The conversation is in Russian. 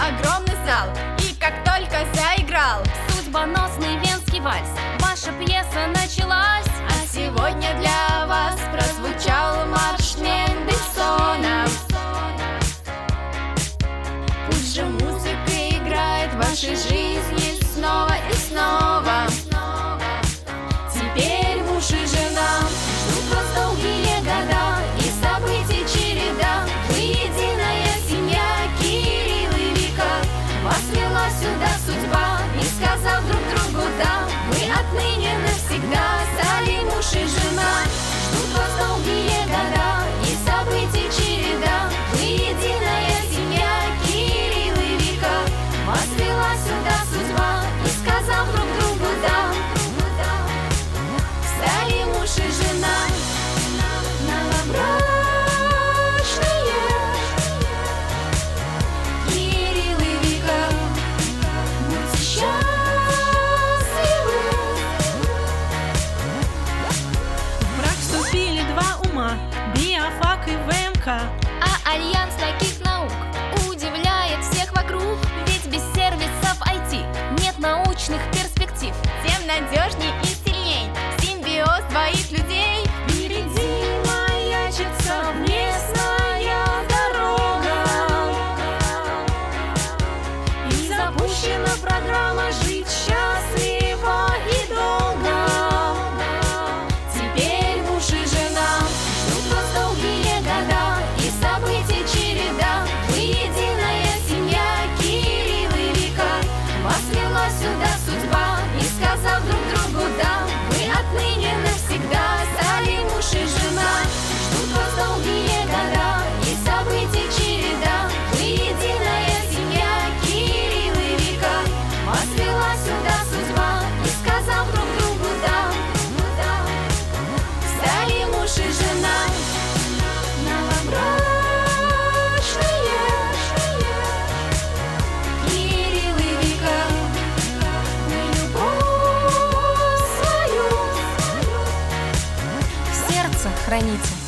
огромный зал. И как только заиграл судьбоносный венский вальс, ваша пьеса началась. А сегодня для вас прозвучал марш Мендельсона. Пусть же музыка играет в вашей жизни снова и снова. Теперь муж и жена ждут вас долгие года, и событий череда. Вы единая семья, Кирилл и Вика. Вас вела сюда судьба, и сказав друг другу да, вы отныне навсегда стали муж и жена. Ждут вас долгие года, и событий череда. Вы единая семья, Кирилл и Вика. Вас вела сюда судьба, и сказав друг другу да, стали муж и жена. Новобрачные Кирилл и Вика, будьте счастливы. В брак вступили два ума, биофак и ВМК. А альянс таких наук удивляет всех вокруг. Ведь без сервисов IT нет научных перспектив. Тем надежней и сильней симбиоз двоих людей. Впереди маячит совместная дорога, и запущена программа «Жить счастливо и долго». Теперь муж и жена ждут вас долгие года, и событий череда. Вы единая семья, Кирилл и Вика. Вас вела сюда судьба, и сказав друг другу да, вы отныне навсегда стали муж и жена. Ждут вас долгие года, и событий череда. Вы единая семья, Кирилл и Вика. Вас вела сюда судьба, и сказав друг другу да, стали муж и жена. Новобрачные Кирилл и Вика, мы любовь свою В сердце храните.